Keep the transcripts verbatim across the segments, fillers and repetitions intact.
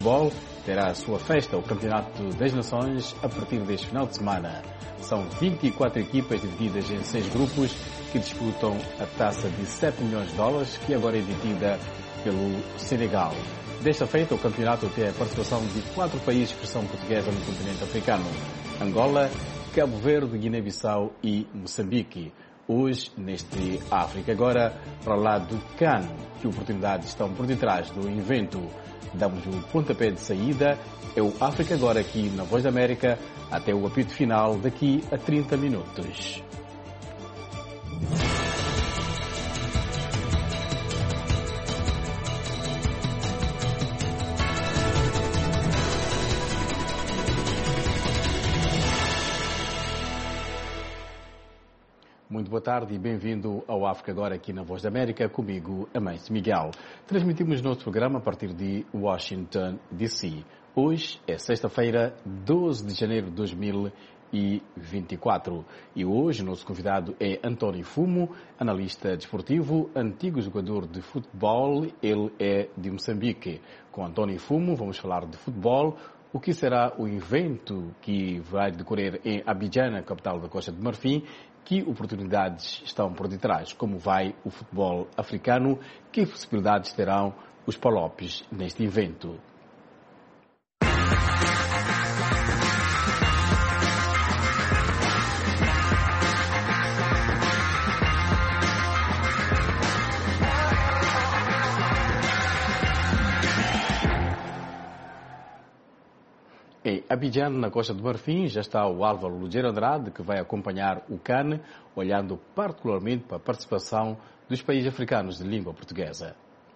Futebol terá a sua festa, o Campeonato das Nações, a partir deste final de semana. São vinte e quatro equipas divididas em seis grupos que disputam a taça de sete milhões de dólares, que agora é detida pelo Senegal. Desta feita, o campeonato tem a participação de quatro países de expressão portuguesa no continente africano: Angola, Cabo Verde, Guiné-Bissau e Moçambique. Hoje, neste África Agora, para lá do CAN, que oportunidades estão por detrás do evento. Damos o pontapé de saída. É o África Agora aqui na Voz da América, até o apito final daqui a trinta minutos. Muito boa tarde e bem-vindo ao África Agora aqui na Voz da América, comigo, Amâncio Miguel. Transmitimos nosso programa a partir de Washington, D C Hoje é sexta-feira, doze de janeiro de dois mil e vinte e quatro. E hoje o nosso convidado é António Fumo, analista desportivo, antigo jogador de futebol. Ele é de Moçambique. Com António Fumo vamos falar de futebol. O que será o evento que vai decorrer em Abidjan, capital da Costa de Marfim? Que oportunidades estão por detrás? Como vai o futebol africano? Que possibilidades terão os palopes neste evento? Em Abidjan, na Costa do Marfim, já está o Álvaro Lugeiro Andrade, que vai acompanhar o CAN, olhando particularmente para a participação dos países africanos de língua portuguesa.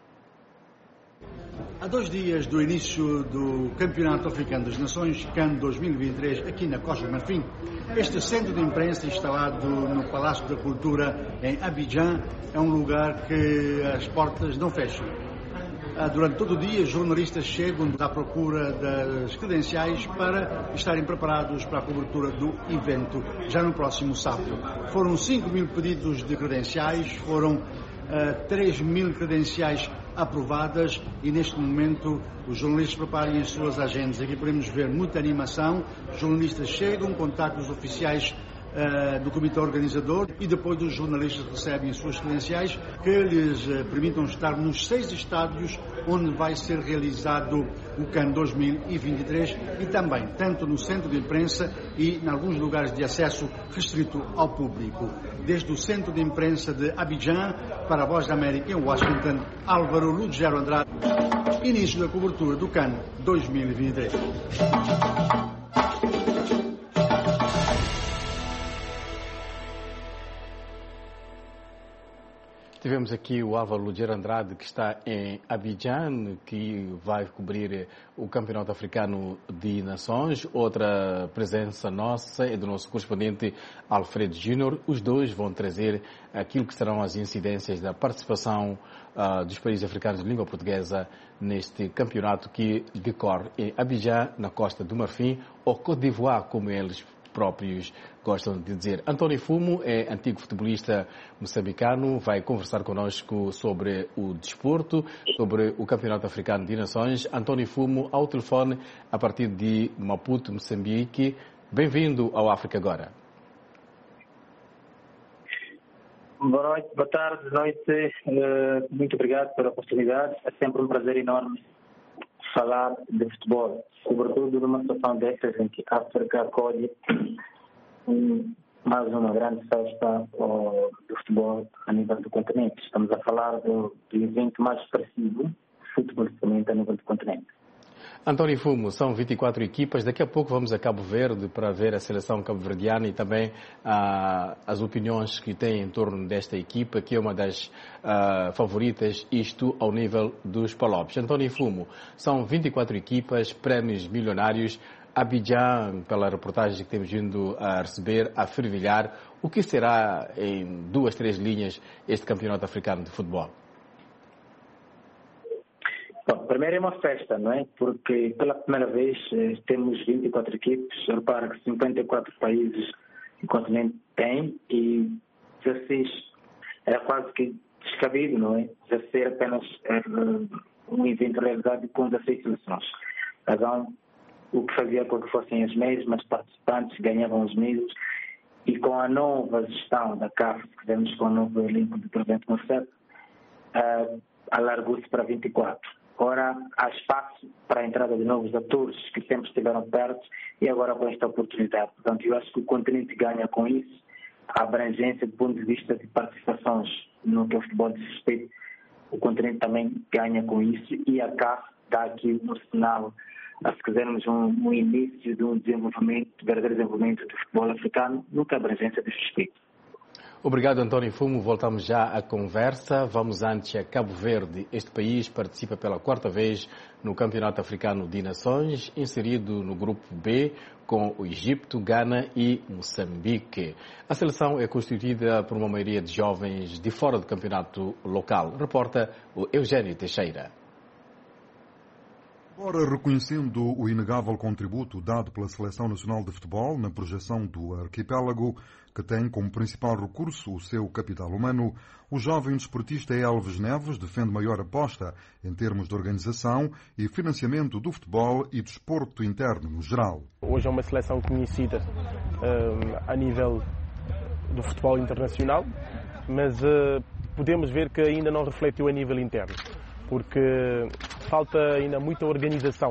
Há dois dias do início do Campeonato Africano das Nações, CAN dois mil e vinte e três, aqui na Costa do Marfim, este centro de imprensa instalado no Palácio da Cultura em Abidjan é um lugar que as portas não fecham. Durante todo o dia, jornalistas chegam à procura das credenciais para estarem preparados para a cobertura do evento, já no próximo sábado. Foram cinco mil pedidos de credenciais, foram uh, três mil credenciais aprovadas e, neste momento, os jornalistas preparem as suas agendas. Aqui podemos ver muita animação, os jornalistas chegam, contactam os oficiais Uh, do comitê organizador e depois os jornalistas recebem as suas credenciais que lhes uh, permitam estar nos seis estádios onde vai ser realizado o CAN dois mil e vinte e três e também tanto no centro de imprensa e em alguns lugares de acesso restrito ao público. Desde o centro de imprensa de Abidjan para a Voz da América em Washington, Álvaro Lugeiro Andrade, início da cobertura do CAN dois mil e vinte e três. Tivemos aqui o Álvaro Lugeiro Andrade, que está em Abidjan, que vai cobrir o Campeonato Africano de Nações. Outra presença nossa é do nosso correspondente Alfredo Júnior. Os dois vão trazer aquilo que serão as incidências da participação uh, dos países africanos de língua portuguesa neste campeonato que decorre em Abidjan, na Costa do Marfim, ou Côte d'Ivoire, como eles próprios gostam de dizer. António Fumo é antigo futebolista moçambicano, vai conversar connosco sobre o desporto, sobre o Campeonato Africano de Nações. António Fumo, ao telefone, a partir de Maputo, Moçambique. Bem-vindo ao África Agora. Boa noite, boa tarde, noite. Muito obrigado pela oportunidade. É sempre um prazer enorme falar de futebol, sobretudo numa situação destas em que a África acolhe mais uma grande festa oh, do futebol a nível do continente. Estamos a falar do, do evento mais expressivo futebolísticamente a nível do continente. António Fumo, são vinte e quatro equipas. Daqui a pouco vamos a Cabo Verde para ver a seleção cabo-verdiana e também ah, as opiniões que tem em torno desta equipa, que é uma das ah, favoritas, isto ao nível dos palopes. António Fumo, são vinte e quatro equipas, prémios milionários. Abidjan, pela reportagem que temos vindo a receber, a fervilhar. O que será, em duas, três linhas, este campeonato africano de futebol? Bom, primeiro é uma festa, não é? Porque pela primeira vez eh, temos vinte e quatro equipes, repara que cinquenta e quatro países o continente tem e dezesseis era quase que descabido, não é? Já ser apenas eh, um evento realizado com dezesseis seleções. razão, o que fazia com que fossem as mesmas participantes, ganhavam os mesmos, e com a nova gestão da C A F, que temos com o novo elenco do presidente Mousset, uh, alargou-se para vinte e quatro. Ora, há espaço para a entrada de novos atores que sempre estiveram perto e agora com esta oportunidade. Portanto, eu acho que o continente ganha com isso, a abrangência do ponto de vista de participações no que o futebol diz respeito, o continente também ganha com isso e a C A F dá aqui um sinal, se quisermos, um, um início de um desenvolvimento, verdadeiro desenvolvimento do futebol africano no que a abrangência diz respeito. Obrigado, António Fumo. Voltamos já à conversa. Vamos antes a Cabo Verde. Este país participa pela quarta vez no Campeonato Africano de Nações, inserido no Grupo B, com o Egito, Gana e Moçambique. A seleção é constituída por uma maioria de jovens de fora do campeonato local. Reporta o Eugênio Teixeira. Ora, reconhecendo o inegável contributo dado pela Seleção Nacional de Futebol na projeção do arquipélago, que tem como principal recurso o seu capital humano, o jovem desportista Elvis Neves defende maior aposta em termos de organização e financiamento do futebol e desporto interno no geral. Hoje é uma seleção conhecida um, a nível do futebol internacional, mas uh, podemos ver que ainda não refletiu a nível interno, porque falta ainda muita organização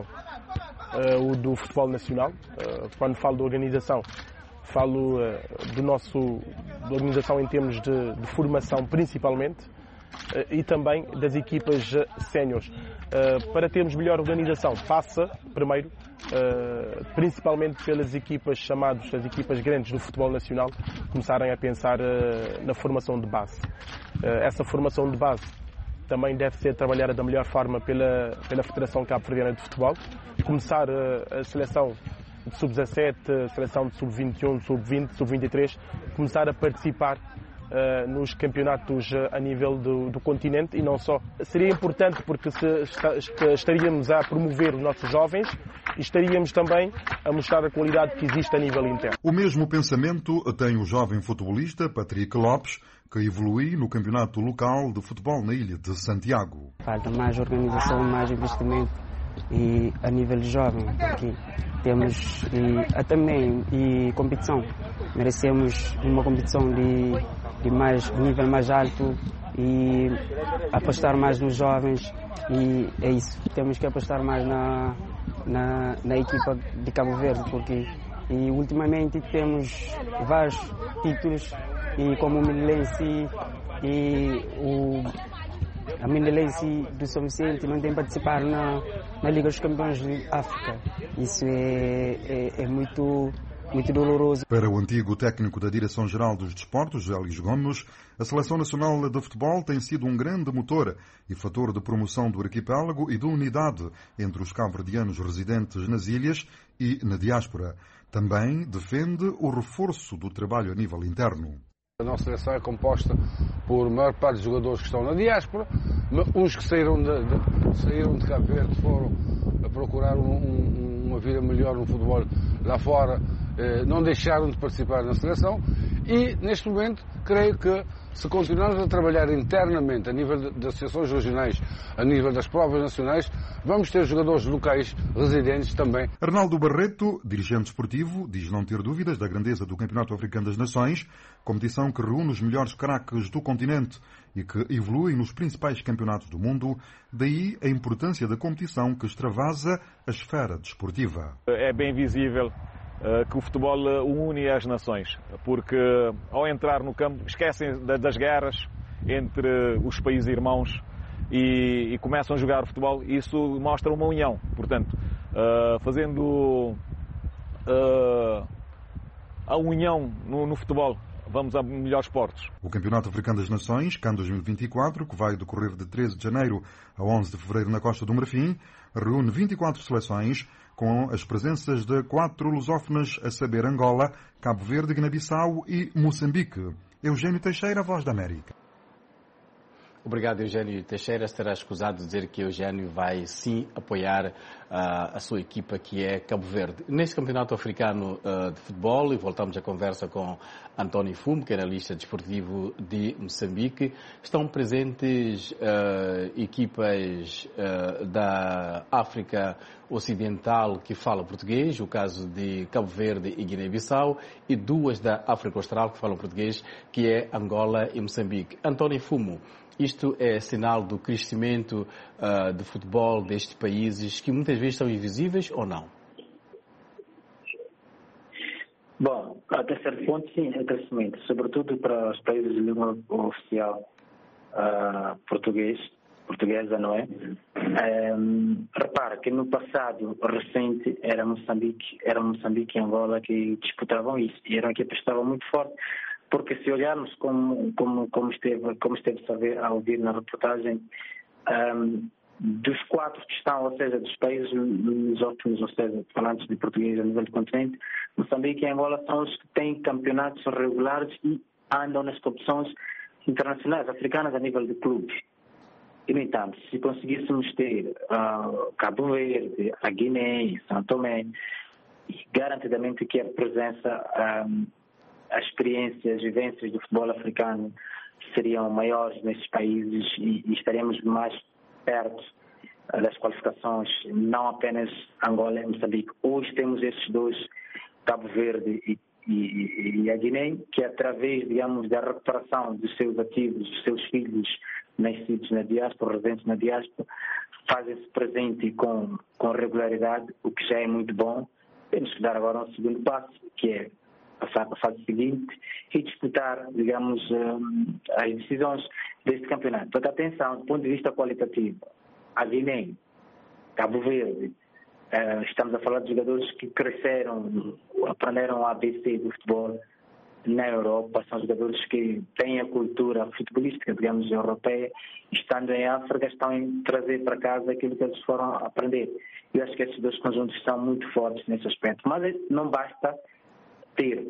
uh, do futebol nacional. Uh, quando falo de organização, falo uh, do nosso, de organização em termos de, de formação principalmente, uh, e também das equipas uh, séniores. Uh, para termos melhor organização, passa, primeiro, uh, principalmente pelas equipas chamadas, as equipas grandes do futebol nacional, começarem a pensar uh, na formação de base. Uh, essa formação de base também deve ser trabalhada da melhor forma pela, pela Federação Cabo-Verdiana de Futebol. Começar a, a seleção de sub dezassete, a seleção de sub vinte e um, sub vinte, sub vinte e três, começar a participar uh, nos campeonatos uh, a nível do, do continente e não só. Seria importante porque se está, estaríamos a promover os nossos jovens e estaríamos também a mostrar a qualidade que existe a nível interno. O mesmo pensamento tem o jovem futebolista Patrick Lopes, que evolui no campeonato local de futebol na ilha de Santiago. Falta mais organização, mais investimento e a nível jovem, porque temos e, também e competição. Merecemos uma competição de, de mais nível mais alto e apostar mais nos jovens e é isso. Temos que apostar mais na, na, na equipa de Cabo Verde, porque e ultimamente temos vários títulos e como o Minelense e o a Minelense do São Vicente não tem participado na, na Liga dos Campeões de África. Isso é, é, é muito, muito doloroso. Para o antigo técnico da Direção-Geral dos Desportos, Gélis Gomes, a Seleção Nacional de Futebol tem sido um grande motor e fator de promoção do arquipélago e de unidade entre os cabo-verdianos residentes nas ilhas e na diáspora. Também defende o reforço do trabalho a nível interno. A nossa seleção é composta por a maior parte dos jogadores que estão na diáspora, uns que saíram de, de, saíram de Cabo Verde, foram a procurar um, um, uma vida melhor no futebol lá fora, eh, não deixaram de participar na seleção e, neste momento, creio que se continuarmos a trabalhar internamente a nível de, de associações regionais, a nível das provas nacionais, vamos ter jogadores locais residentes também. Arnaldo Barreto, dirigente esportivo, diz não ter dúvidas da grandeza do Campeonato Africano das Nações, competição que reúne os melhores craques do continente e que evolui nos principais campeonatos do mundo, daí a importância da competição que extravasa a esfera desportiva. É bem visível uh, que o futebol une as nações, porque ao entrar no campo esquecem das guerras entre os países irmãos e, e começam a jogar futebol. Isso mostra uma união, portanto, uh, fazendo uh, a união no, no futebol, vamos a melhores portos. O Campeonato Africano das Nações, CAN dois mil e vinte e quatro, que vai decorrer de treze de janeiro a onze de fevereiro na Costa do Marfim, reúne vinte e quatro seleções, com as presenças de quatro lusófonas, a saber Angola, Cabo Verde, Guiné-Bissau e Moçambique. Eugênio Teixeira, Voz da América. Obrigado, Eugênio Teixeira. Será escusado dizer que Eugênio vai sim apoiar uh, a sua equipa, que é Cabo Verde. Neste Campeonato Africano uh, de Futebol, e voltamos à conversa com António Fumo, que é analista desportivo de Moçambique, estão presentes uh, equipas uh, da África ocidental que fala português, o caso de Cabo Verde e Guiné-Bissau, e duas da África Austral que falam português, que é Angola e Moçambique. António Fumo, isto é sinal do crescimento uh, de futebol destes países que muitas vezes são invisíveis ou não? Bom, até certo ponto, sim, é crescimento, sobretudo para os países de língua oficial uh, português, portuguesa, não é? Um, repara que no passado recente era Moçambique, era Moçambique e Angola que disputavam isso, e eram equipas que estavam muito fortes, porque se olharmos como, como, como esteve, como esteve a, ver, a ouvir na reportagem, um, dos quatro que estão, ou seja, dos países lusófonos, ou seja, falantes de português a nível do continente, Moçambique e Angola são os que têm campeonatos regulares e andam nas competições internacionais africanas a nível de clubes. E, no entanto, se conseguíssemos ter uh, Cabo Verde, a Guiné, São Tomé, garantidamente que a presença, um, a experiência, as vivências do futebol africano seriam maiores nesses países e, e estaremos mais perto das qualificações, não apenas Angola e Moçambique. Hoje temos esses dois, Cabo Verde e, e, e a Guiné, que através, digamos, da recuperação dos seus ativos, dos seus filhos nascidos na diáspora, residentes na diáspora, fazem-se presente com, com regularidade, o que já é muito bom. Temos que dar agora um segundo passo, que é passar para a fase seguinte e disputar, digamos, as decisões deste campeonato. Portanto, atenção, do ponto de vista qualitativo, a Guiné, Cabo Verde, estamos a falar de jogadores que cresceram, aprenderam a A B C do futebol na Europa, são jogadores que têm a cultura futebolística, digamos, europeia, estando em África, estão a trazer para casa aquilo que eles foram aprender. Eu acho que esses dois conjuntos são muito fortes nesse aspecto. Mas não basta ter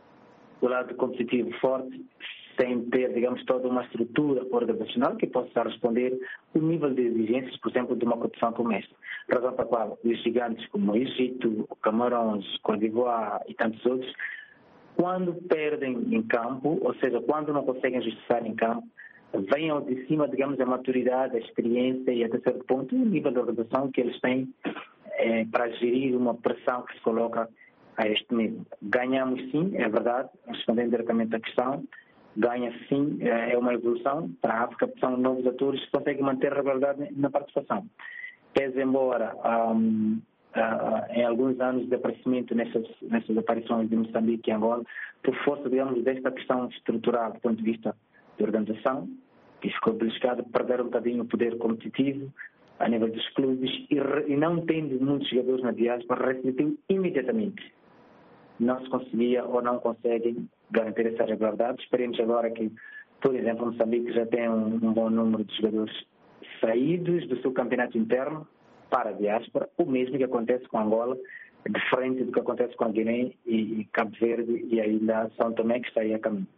o lado competitivo forte sem ter, digamos, toda uma estrutura organizacional que possa responder o nível de exigências, por exemplo, de uma competição como esta. Razão para a qual os gigantes como o Egito, o Camarões, Côte d'Ivoire e tantos outros, quando perdem em campo, ou seja, quando não conseguem justificar em campo, venham de cima, digamos, a maturidade, a experiência e até certo ponto o nível de organização que eles têm é, para gerir uma pressão que se coloca a este nível. Ganhamos sim, é verdade, respondendo diretamente à questão, ganha sim, é uma evolução para a África, são novos atores que conseguem manter a regularidade na participação. Pese embora um, uh, em alguns anos de aparecimento nessas, nessas aparições de Moçambique e Angola, por força, digamos, desta questão estrutural do ponto de vista de organização, que ficou beliscado, perder um bocadinho o poder competitivo a nível dos clubes e, e não tendo muitos jogadores na diáspora, refletiu imediatamente. Não se conseguia ou não conseguem garantir essa regularidade. Esperemos agora que, por exemplo, Moçambique já tem um, um bom número de jogadores saídos do seu campeonato interno para a diáspora, o mesmo que acontece com Angola, diferente do que acontece com a Guiné e, e Cabo Verde e ainda São Tomé, que está aí a caminho.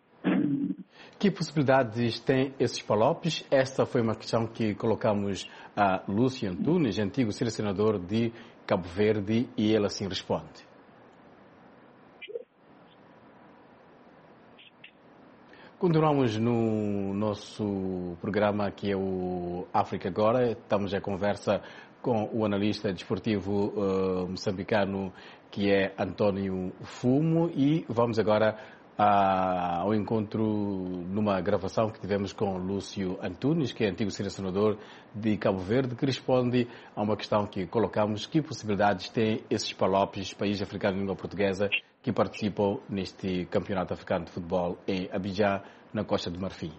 Que possibilidades têm esses palopes? Esta foi uma questão que colocamos a Lúcio Antunes, antigo selecionador de Cabo Verde, e ele assim responde. Continuamos no nosso programa que é o África Agora. Estamos a conversa com o analista desportivo uh, moçambicano que é António Fumo e vamos agora uh, ao encontro numa gravação que tivemos com Lúcio Antunes, que é antigo selecionador de Cabo Verde, que responde a uma questão que colocamos: que possibilidades têm esses palopes, países africanos de língua portuguesa, que participam neste Campeonato Africano de Futebol em Abidjan, na Costa do Marfim?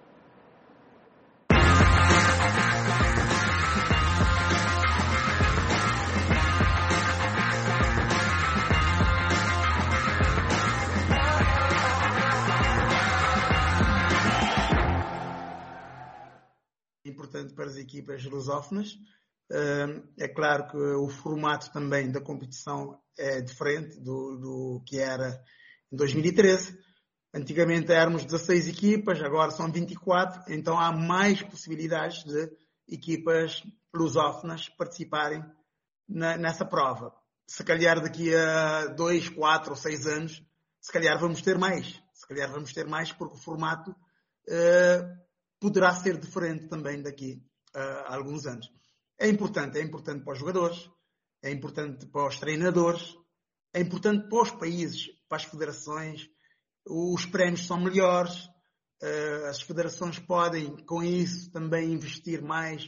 Importante para as equipas lusófonas. É claro que o formato também da competição é diferente do, do que era em dois mil e treze. Antigamente éramos dezasseis equipas, agora são vinte e quatro, então há mais possibilidades de equipas lusófonas participarem na, nessa prova. Se calhar daqui a dois, quatro ou seis anos, se calhar vamos ter mais. Se calhar vamos ter mais porque o formato uh, poderá ser diferente também daqui a alguns anos. É importante, é importante para os jogadores, é importante para os treinadores, é importante para os países, para as federações. Os prémios são melhores, as federações podem, com isso, também investir mais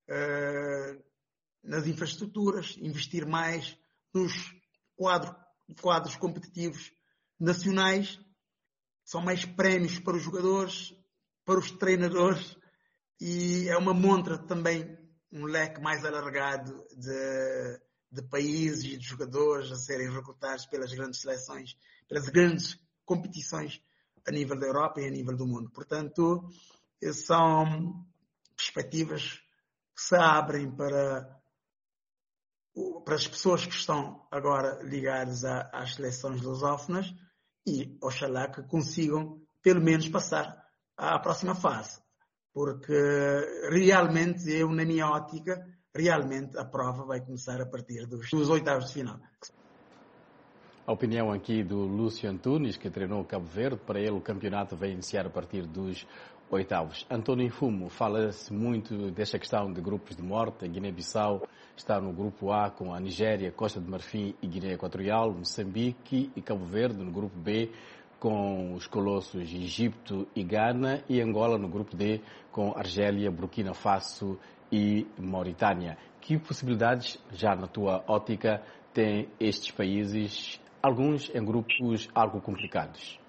nas infraestruturas, investir mais nos quadros, quadros competitivos nacionais. São mais prémios para os jogadores, para os treinadores, e é uma montra também, um leque mais alargado de, de países e de jogadores a serem recrutados pelas grandes seleções, pelas grandes competições a nível da Europa e a nível do mundo. Portanto, são perspectivas que se abrem para, para as pessoas que estão agora ligadas a, às seleções lusófonas, e oxalá que consigam pelo menos passar à próxima fase. Porque realmente, eu na minha ótica, realmente a prova vai começar a partir dos, dos oitavos de final. A opinião aqui do Lúcio Antunes, que treinou Cabo Verde. Para ele o campeonato vai iniciar a partir dos oitavos. António Fumo, fala-se muito desta questão de grupos de morte. A Guiné-Bissau está no grupo A com a Nigéria, Costa de Marfim e Guiné Equatorial, Moçambique e Cabo Verde no grupo B com os colossos Egito e Gana, e Angola no grupo D com Argélia, Burkina Faso e Mauritânia. Que possibilidades, já na tua ótica, têm estes países, alguns em grupos algo complicados?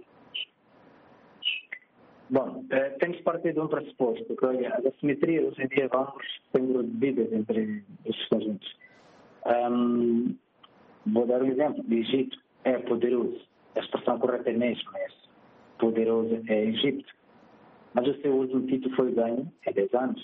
Bom, eh, temos que partir de um pressuposto, que olha, as assimetrias hoje em dia vão sendo reduzidas entre estes conjuntos. Um, vou dar um exemplo. O Egito é poderoso. A expressão correta é mesmo essa. Poderoso é Egito. Mas o seu último título foi ganho há dez anos.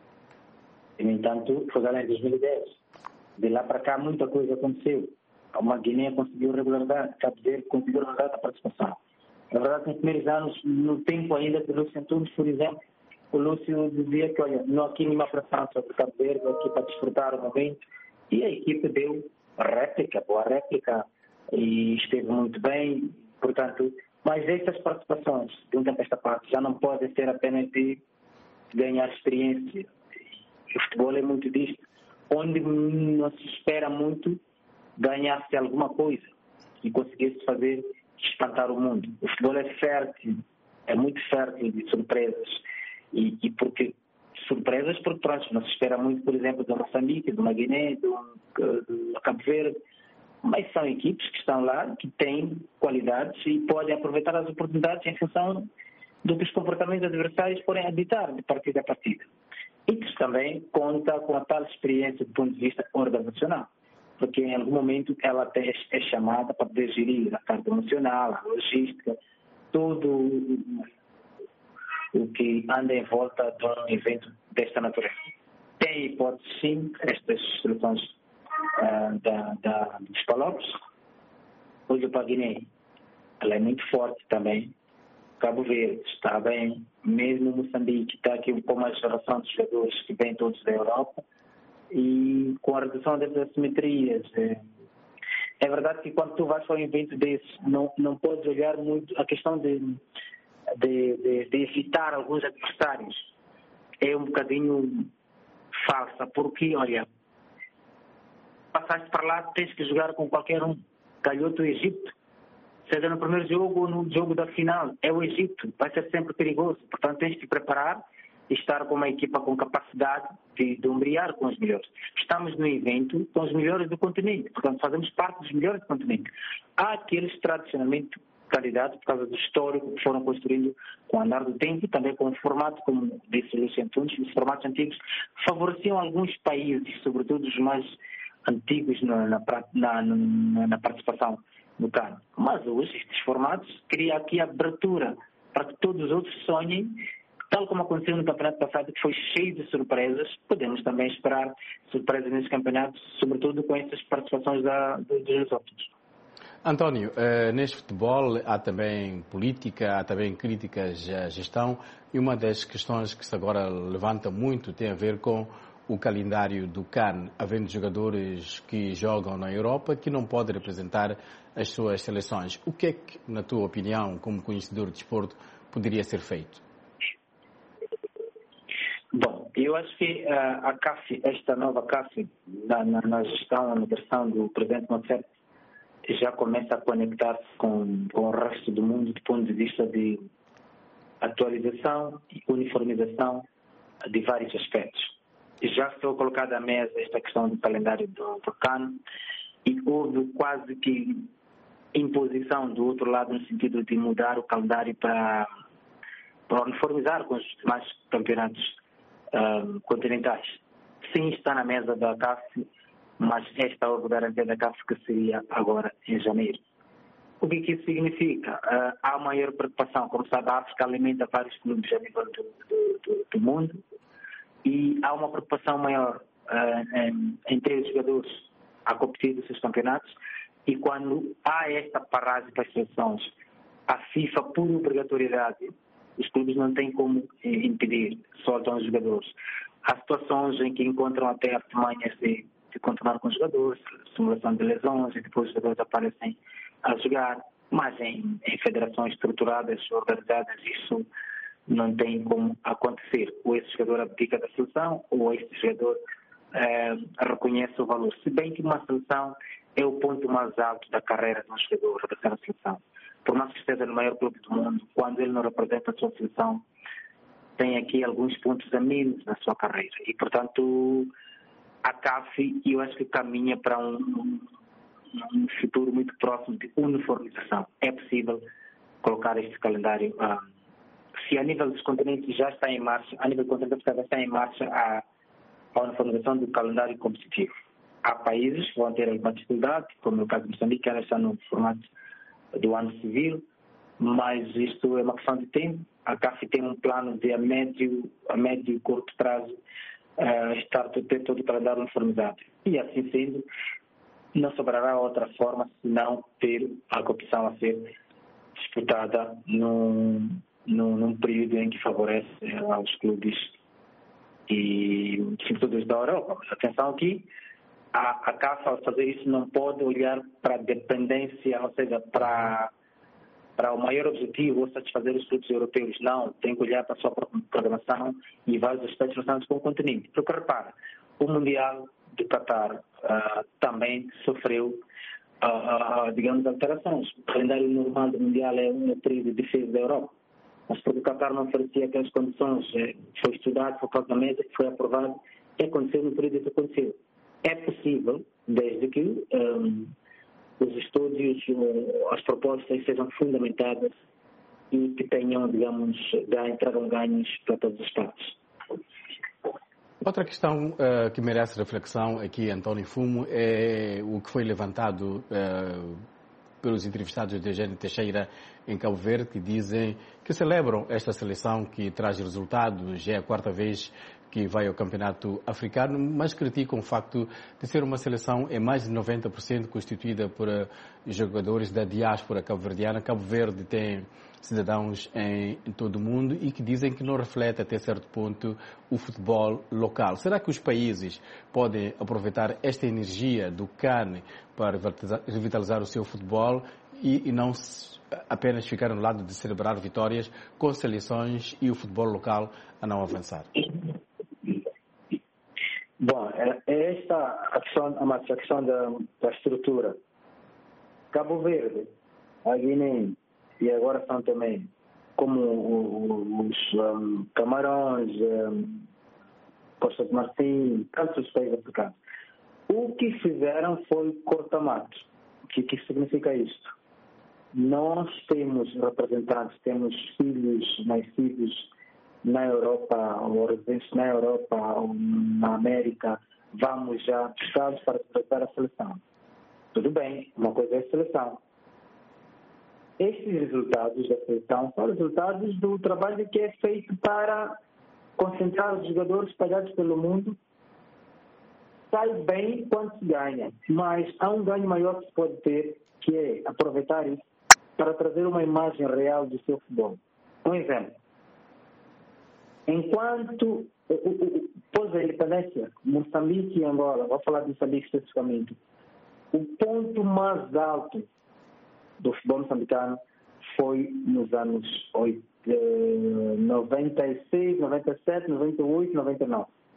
E, no entanto, foi ganho em dois mil e dez. De lá para cá, muita coisa aconteceu. Uma Guiné conseguiu regularidade, Cabo Verde conseguiu regularidade da participação. Na verdade, nos primeiros anos, no tempo ainda do Lúcio Antunes, por exemplo, o Lúcio dizia que, olha, não há aqui nenhuma pressão sobre o Cabo Verde, aqui para desfrutar o momento. E a equipe deu réplica, boa réplica, e esteve muito bem. Portanto, mas essas participações, de um tempo a esta parte, já não podem ser apenas de ganhar experiência. O futebol é muito disto, onde não se espera muito ganhar-se alguma coisa e conseguir-se fazer espantar o mundo. O futebol é fértil, é muito fértil de surpresas. E, e porque surpresas, porque pronto, não se espera muito, por exemplo, do Moçambique, do Guiné, do, do Cabo Verde, mas são equipes que estão lá, que têm qualidades e podem aproveitar as oportunidades em função do que os comportamentos adversários podem habitar de partida a partida. E que também conta com a tal experiência do ponto de vista organizacional, porque em algum momento ela até é chamada para poder gerir a carga emocional, a logística, tudo o que anda em volta de um evento desta natureza. Tem hipótese, sim, estas soluções uh, da, da, dos Palopes. Hoje para a Guiné, ela é muito forte também. Cabo Verde está bem, mesmo Moçambique está aqui com uma geração de jogadores que vêm todos da Europa. E com a redução dessas assimetrias, é, é verdade que quando tu vais para um evento desse, não, não podes olhar muito a questão de, de, de, de evitar alguns adversários. É um bocadinho falsa, porque, olha, passaste para lá, tens que jogar com qualquer um. Calhou-te o Egito, seja no primeiro jogo ou no jogo da final, é o Egito, vai ser sempre perigoso. Portanto, tens de te preparar e estar com uma equipa com capacidade de, de umbrear com os melhores. Estamos no evento com os melhores do continente, portanto fazemos parte dos melhores do continente. Há aqueles tradicionalmente candidatos, por causa do histórico que foram construindo com o andar do tempo, também com o formato, como disse o Lúcio Antunes, os formatos antigos favoreciam alguns países, sobretudo os mais antigos na, na, na, na, na participação no C A N. Mas hoje estes formatos criam aqui a abertura para que todos os outros sonhem. Tal como aconteceu no campeonato passado, que foi cheio de surpresas, podemos também esperar surpresas nesse campeonato, sobretudo com essas participações da, dos outros. António, eh, neste futebol há também política, há também críticas à gestão, e uma das questões que se agora levanta muito tem a ver com o calendário do C A N, havendo jogadores que jogam na Europa que não podem representar as suas seleções. O que é que, na tua opinião, como conhecedor de desporto, poderia ser feito? Bom, eu Eu acho que uh, a C A F, esta nova C A F, na, na, na gestão, na direção do presidente Montserrat, já começa a conectar-se com, com o resto do mundo do ponto de vista de atualização e uniformização de vários aspectos. Já foi colocada à mesa esta questão do calendário do, do C A N e houve quase que imposição do outro lado no sentido de mudar o calendário para, para uniformizar com os demais campeonatos um, continentais. Sim, está na mesa da C A F, mas esta houve garantia da C A F que seria agora em janeiro. O que, que isso significa? Uh, há maior preocupação. Como sabe, a África alimenta vários clubes a nível do, do, do, do mundo e há uma preocupação maior uh, em, em ter os jogadores a competir dos seus campeonatos, e quando há esta paragem para as seleções, a FIFA, por obrigatoriedade, os clubes não têm como impedir, soltam os jogadores. Há situações em que encontram até artimanhas de, de continuar com os jogadores, simulação de lesões, e depois os jogadores aparecem a jogar, mas em, em federações estruturadas, organizadas, isso não tem como acontecer. Ou esse jogador abdica da seleção, ou esse jogador eh, reconhece o valor. Se bem que uma seleção é o ponto mais alto da carreira de um jogador representar a seleção. Por mais que esteja no maior clube do mundo, quando ele não representa a sua seleção, tem aqui alguns pontos a menos na sua carreira. E, portanto, a C A F, eu acho que caminha para um, um futuro muito próximo de uniformização. É possível colocar este calendário. Ah, se a nível dos continentes já está em marcha, a nível do continente já está em marcha a, a uniformização do calendário competitivo. Há países que vão ter alguma dificuldade, como no caso de Moçambique, que ela está no formato do ano civil, mas isto é uma questão de tempo. A C A F tem um plano de a médio, a médio e curto prazo uh, estar ter todo o calendário uniformizado. E assim sendo, não sobrará outra forma senão ter a competição a ser disputada num, num, num período em que favorece aos clubes e sobretudo da Europa. Atenção aqui, a, a C A F, ao fazer isso, não pode olhar para a dependência, ou seja, para, para o maior objetivo, ou satisfazer os clubes europeus. Não, tem que olhar para a sua programação e vários aspectos relacionados com o continente. Porque, repara, o Mundial de Qatar uh, também sofreu, uh, uh, digamos, alterações. O calendário normal do Mundial é um período de defesa da Europa. Mas porque o Qatar não oferecia aquelas condições, foi estudado, foi colocado na mesa, foi aprovado, e aconteceu no período que aconteceu. É possível, desde que um, os estúdios, as propostas sejam fundamentadas e que tenham, digamos, tragam ganhos para todas as partes. Outra questão uh, que merece reflexão aqui, António Fumo, é o que foi levantado uh, pelos entrevistados de Eugênio Teixeira em Cabo Verde, que dizem que celebram esta seleção que traz resultados, já é a quarta vez que vai ao campeonato africano, mas criticam o facto de ser uma seleção em mais de noventa por cento constituída por jogadores da diáspora cabo-verdiana. Cabo Verde tem cidadãos em, em todo o mundo e que dizem que não reflete até certo ponto o futebol local. Será que os países podem aproveitar esta energia do C A N para revitalizar o seu futebol e, e não apenas ficar no lado de celebrar vitórias com seleções e o futebol local a não avançar? Bom, é esta a questão, a questão da, da estrutura. Cabo Verde, a Guiné e agora São Tomé, como os um, Camarões, um, Costa de Marfim, tantos países africanos, o que fizeram foi corta-mato. O que, que significa isto? Nós temos representantes, temos filhos nascidos na Europa, ou residentes na Europa, ou na América, vamos já buscá-los para representar a seleção. Tudo bem, uma coisa é a seleção. Estes resultados da seleção são resultados do trabalho que é feito para concentrar os jogadores espalhados pelo mundo. Sai bem quando se ganha, mas há um ganho maior que se pode ter, que é aproveitar isso para trazer uma imagem real do seu futebol. Um exemplo. Enquanto, pós a independência, Moçambique e Angola, vou falar de Moçambique especificamente, o ponto mais alto do futebol moçambicano foi nos anos noventa e seis, noventa e sete, noventa e oito, noventa e nove.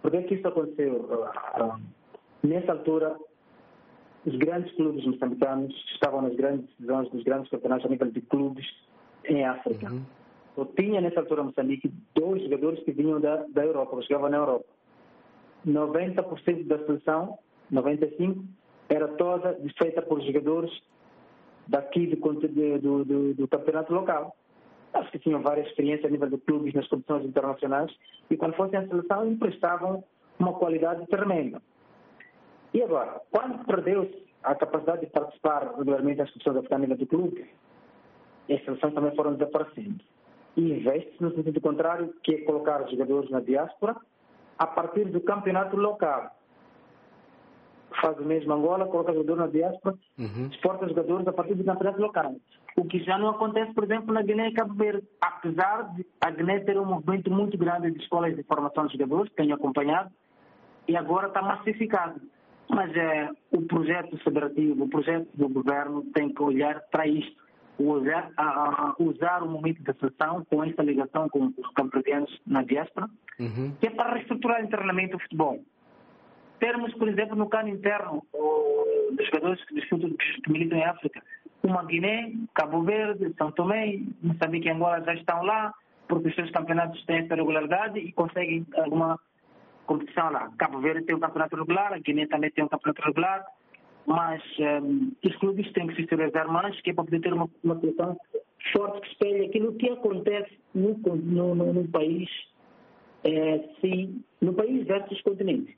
Por que é que isso aconteceu? Nessa altura, os grandes clubes moçambicanos estavam nas grandes decisões dos grandes campeonatos a nível de clubes em África. Uhum. Eu tinha nessa altura Moçambique dois jogadores que vinham da, da Europa, que jogavam na Europa. noventa por cento da seleção, noventa e cinco por cento, era toda feita por jogadores daqui do, do, do, do campeonato local. Acho que tinham várias experiências a nível de clubes nas competições internacionais e quando fossem à seleção emprestavam uma qualidade tremenda. E agora, quando perdeu-se a capacidade de participar regularmente das competições africanas a nível do clube, as seleções também foram desaparecendo. E investe-se no sentido contrário, que é colocar os jogadores na diáspora a partir do campeonato local. Faz o mesmo Angola, coloca jogadores na diáspora, uhum. exporta jogadores a partir do campeonato local. O que já não acontece, por exemplo, na Guiné e Cabo Verde. Apesar de a Guiné ter um movimento muito grande de escolas de formação de jogadores, tenho acompanhado, e agora está massificado. Mas é, o projeto federativo, o projeto do governo tem que olhar para isto. Usar, a, a, usar o momento da seleção com esta ligação com os cabo-verdianos na diáspora, uhum. que é para reestruturar internamente o futebol. Termos, por exemplo, no cano interno o, dos jogadores que disputam, que militam em África, uma Guiné, Cabo Verde, São Tomé, Moçambique e Angola já estão lá, porque os seus campeonatos têm essa regularidade e conseguem alguma competição lá. Cabo Verde tem um campeonato regular, a Guiné também tem um campeonato regular, mas um, os clubes têm que se estruturar mais, que é para poder ter uma, uma seleção forte que espelhe aquilo que acontece no, no, no, no país, é, se, no país versus continente.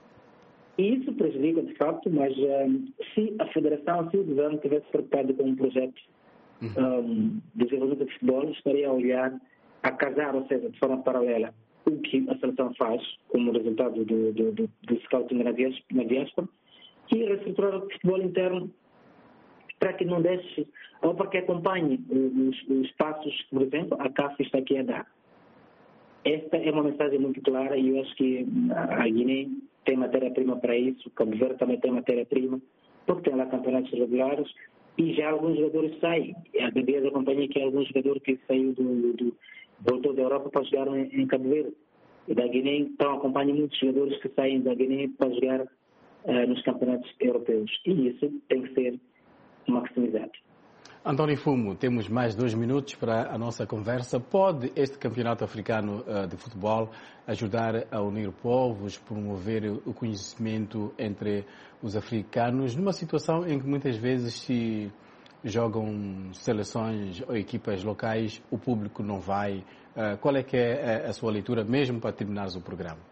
E isso prejudica, de facto, mas um, se a Federação, se o governo tivesse preocupado com um projeto um, de desenvolvimento de futebol, estaria a olhar, a casar, ou seja, de forma paralela, o que a seleção faz como resultado do, do, do, do scouting na diáspora, e reestruturar o futebol interno para que não deixe, ou para que acompanhe os, os passos que, por exemplo, a C A F está aqui a dar. Esta é uma mensagem muito clara e eu acho que a Guiné tem matéria-prima para isso, o Cabo Verde também tem matéria-prima, porque tem lá campeonatos regulares e já alguns jogadores saem. A B B S acompanha que alguns jogadores que saiu do, do voltou da Europa para jogar em, em Cabo Verde. E da Guiné, então, acompanha muitos jogadores que saem da Guiné para jogar Uh, nos campeonatos europeus. E isso tem que ser maximizado. António Fumo, temos mais dois minutos para a nossa conversa. Pode este campeonato africano uh, de futebol ajudar a unir povos, promover o conhecimento entre os africanos, numa situação em que muitas vezes se jogam seleções ou equipas locais, o público não vai? Uh, qual é que é a, a sua leitura, mesmo para terminares o programa?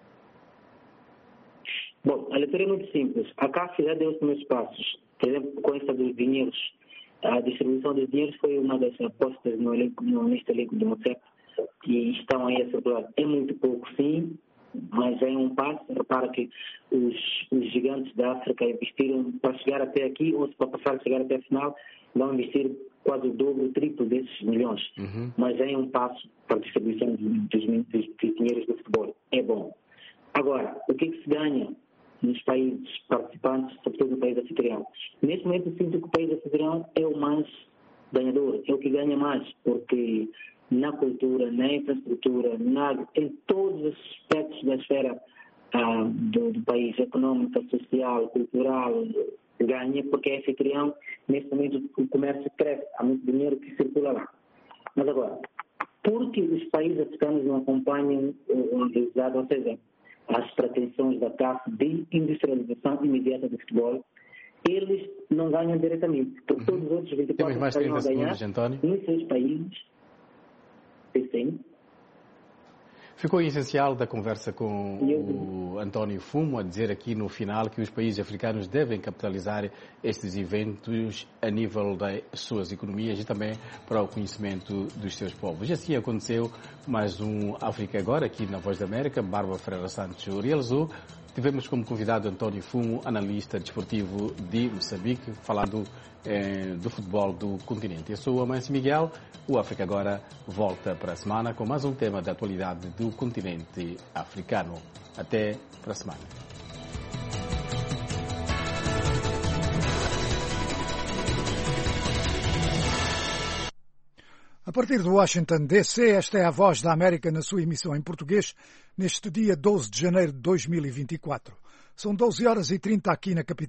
Bom, a leitura é muito simples. A C A F já deu os primeiros passos. Por exemplo, com essa dos dinheiros. A distribuição dos dinheiros foi uma das apostas no, no neste elenco do Mocep e estão aí a circular. É muito pouco, sim, mas é um passo. Repara que os, os gigantes da África investiram para chegar até aqui, ou se para passar a chegar até a final, vão investir quase o dobro, o triplo desses milhões. Uhum. Mas é um passo para a distribuição dos, dos, dos dinheiros do futebol. É bom. Agora, o que é que se ganha nos países participantes, sobretudo no país anfitrião? Neste momento, eu sinto que o país anfitrião é o mais ganhador, é o que ganha mais, porque na cultura, na infraestrutura, na, em todos os aspectos da esfera ah, do, do país, econômica, social, cultural, ganha, porque é anfitrião. Neste momento, o comércio cresce, há muito dinheiro que circula lá. Mas agora, porque os países africanos não acompanham o resultado, ou seja, as pretensões da C A F de industrialização imediata do futebol, eles não ganham diretamente, porque todos os outros vinte e quatro estão a ganhar nos seus países. Sim. Ficou essencial da conversa com o António Fumo a dizer aqui no final que os países africanos devem capitalizar estes eventos a nível das suas economias e também para o conhecimento dos seus povos. E assim aconteceu mais um África Agora aqui na Voz da América. Bárbara Ferreira Santos realizou. Tivemos como convidado António Fumo, analista desportivo de Moçambique, falando eh, do futebol do continente. Eu sou o Amâncio Miguel. O África Agora volta para a semana com mais um tema da atualidade do continente africano. Até para a semana. A partir de Washington, D C, esta é a Voz da América na sua emissão em português, neste dia doze de janeiro de dois mil e vinte e quatro. São doze horas e trinta aqui na capital.